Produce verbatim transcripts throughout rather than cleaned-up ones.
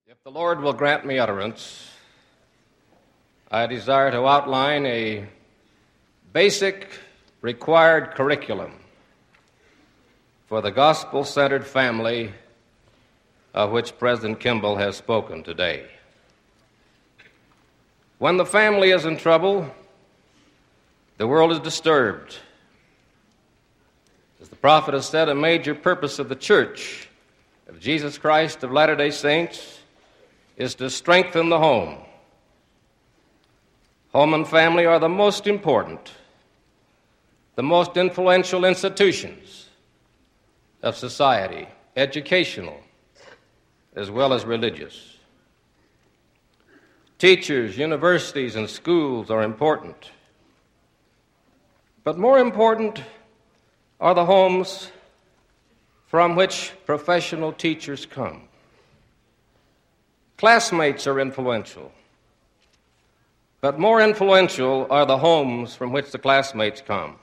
If the Lord will grant me utterance, I desire to outline a basic required curriculum for the gospel-centered family of which President Kimball has spoken today. When the family is in trouble, the world is disturbed. As the prophet has said, a major purpose of the Church of Jesus Christ of Latter-day Saints is to strengthen the home. Home and family are the most important, the most influential institutions of society, educational as well as religious. Teachers, universities, and schools are important. But more important are the homes from which professional teachers come. Classmates are influential, but more influential are the homes from which the classmates come.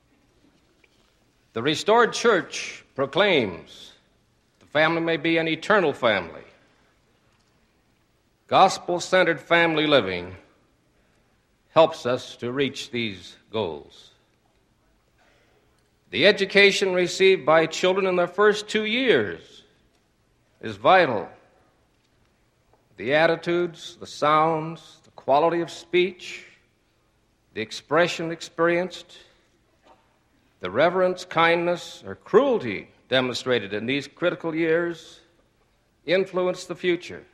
The restored church proclaims the family may be an eternal family. Gospel-centered family living helps us to reach these goals. The education received by children in their first two years is vital. The attitudes, the sounds, the quality of speech, the expression experienced, the reverence, kindness, or cruelty demonstrated in these critical years influence the future.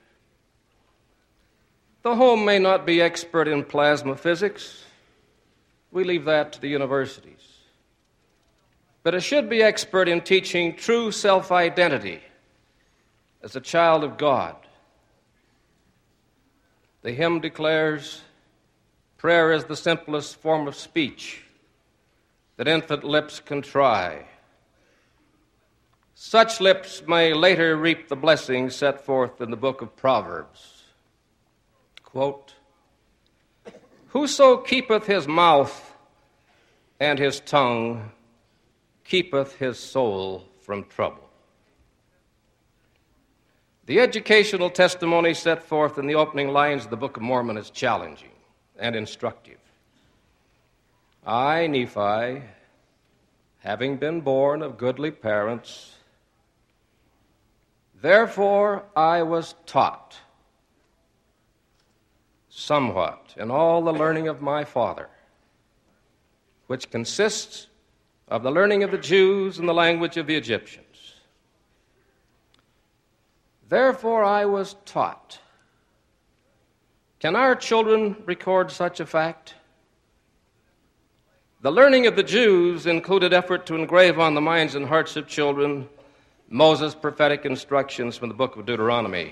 The home may not be expert in plasma physics. We leave that to the universities. But it should be expert in teaching true self-identity as a child of God. The hymn declares, prayer is the simplest form of speech that infant lips can try. Such lips may later reap the blessings set forth in the book of Proverbs. Quote, whoso keepeth his mouth and his tongue keepeth his soul from trouble. The educational testimony set forth in the opening lines of the Book of Mormon is challenging and instructive. I, Nephi, having been born of goodly parents, therefore I was taught somewhat in all the learning of my father, which consists of the learning of the Jews and the language of the Egyptians. Therefore I was taught. Can our children record such a fact? The learning of the Jews included effort to engrave on the minds and hearts of children Moses' prophetic instructions from the book of Deuteronomy.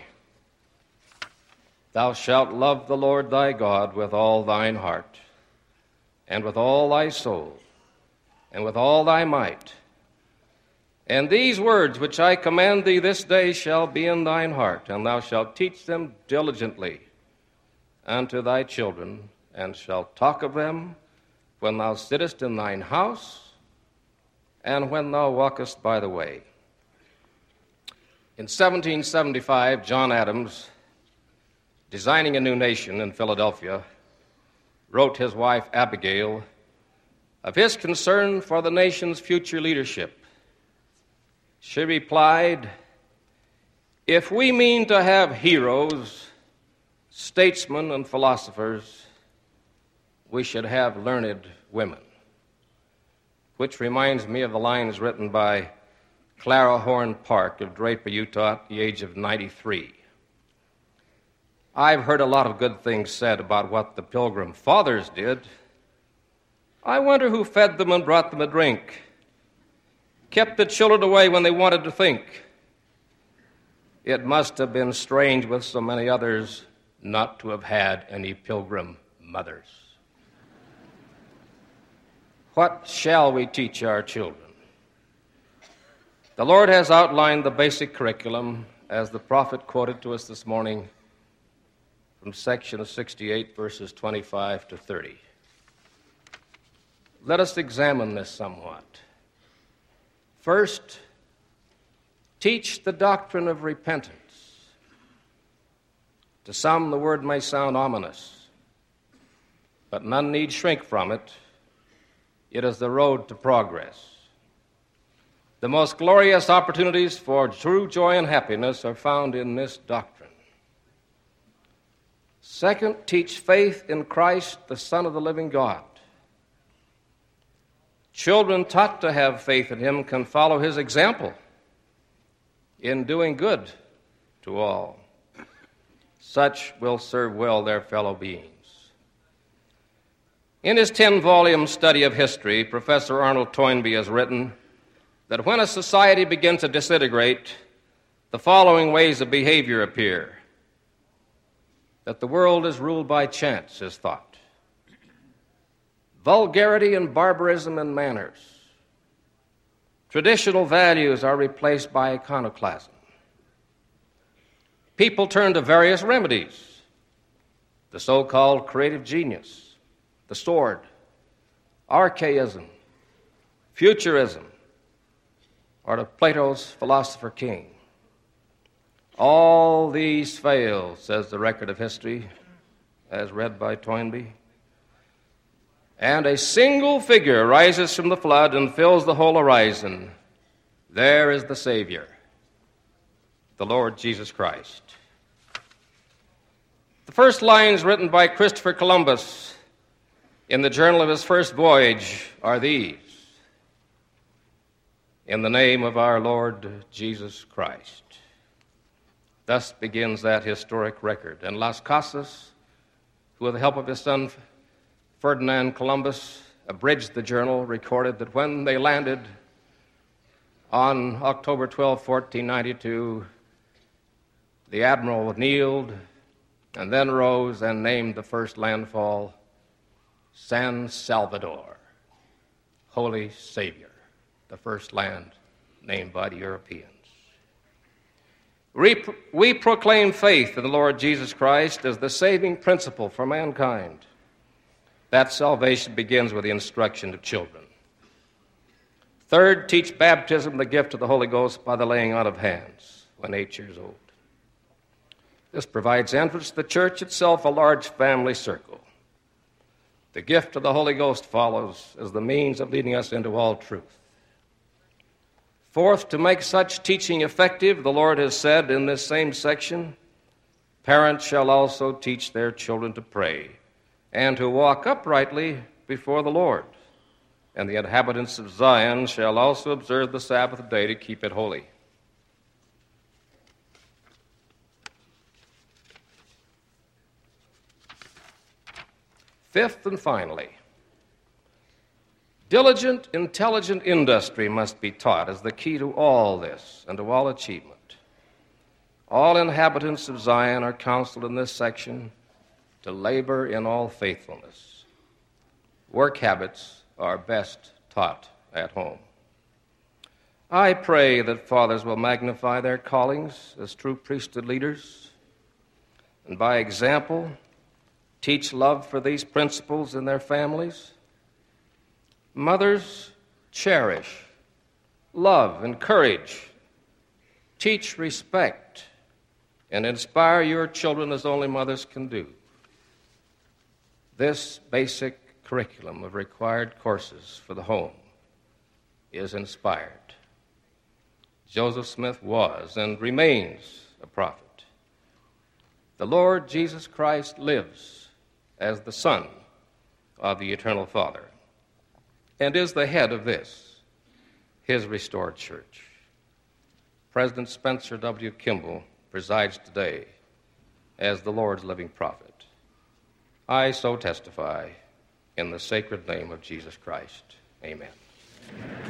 Thou shalt love the Lord thy God with all thine heart, and with all thy soul, and with all thy might. And these words which I command thee this day shall be in thine heart, and thou shalt teach them diligently unto thy children, and shalt talk of them when thou sittest in thine house, and when thou walkest by the way. In seventeen seventy-five, John Adams, designing a new nation in Philadelphia, wrote his wife Abigail of his concern for the nation's future leadership. She replied, if we mean to have heroes, statesmen, and philosophers, we should have learned women. Which reminds me of the lines written by Clara Horn Park of Draper, Utah, at the age of ninety-three. I've heard a lot of good things said about what the Pilgrim Fathers did. I wonder who fed them and brought them a drink, kept the children away when they wanted to think. It must have been strange with so many others not to have had any pilgrim mothers. What shall we teach our children? The Lord has outlined the basic curriculum as the prophet quoted to us this morning from section sixty-eight, verses twenty-five to thirty. Let us examine this somewhat. First, teach the doctrine of repentance. To some, the word may sound ominous, but none need shrink from it. It is the road to progress. The most glorious opportunities for true joy and happiness are found in this doctrine. Second, teach faith in Christ, the Son of the living God. Children taught to have faith in him can follow his example in doing good to all. Such will serve well their fellow beings. In his ten-volume study of history, Professor Arnold Toynbee has written that when a society begins to disintegrate, the following ways of behavior appear. That the world is ruled by chance is thought. Vulgarity and barbarism in manners. Traditional values are replaced by iconoclasm. People turn to various remedies. The so-called creative genius, the sword, archaism, futurism, or to Plato's philosopher king. All these fail, says the record of history, as read by Toynbee. And a single figure rises from the flood and fills the whole horizon. There is the Savior, the Lord Jesus Christ. The first lines written by Christopher Columbus in the journal of his first voyage are these: in the name of our Lord Jesus Christ. Thus begins that historic record. And Las Casas, who with the help of his son Ferdinand Columbus abridged the journal, recorded that when they landed on October twelfth, fourteen ninety-two, the admiral kneeled and then rose and named the first landfall San Salvador, Holy Savior, the first land named by the Europeans. We, we proclaim faith in the Lord Jesus Christ as the saving principle for mankind. That salvation begins with the instruction of children. Third, teach baptism, the gift of the Holy Ghost, by the laying on of hands when eight years old. This provides entrance to the church itself, a large family circle. The gift of the Holy Ghost follows as the means of leading us into all truth. Fourth, to make such teaching effective, the Lord has said in this same section, parents shall also teach their children to pray and to walk uprightly before the Lord. And the inhabitants of Zion shall also observe the Sabbath day to keep it holy. Fifth and finally, diligent, intelligent industry must be taught as the key to all this and to all achievement. All inhabitants of Zion are counseled in this section to labor in all faithfulness. Work habits are best taught at home. I pray that fathers will magnify their callings as true priesthood leaders, and by example, teach love for these principles in their families. Mothers, cherish, love, encourage, teach respect, and inspire your children as only mothers can do. This basic curriculum of required courses for the home is inspired. Joseph Smith was and remains a prophet. The Lord Jesus Christ lives as the Son of the Eternal Father and is the head of this, his restored church. President Spencer W. Kimball presides today as the Lord's living prophet. I so testify in the sacred name of Jesus Christ. Amen.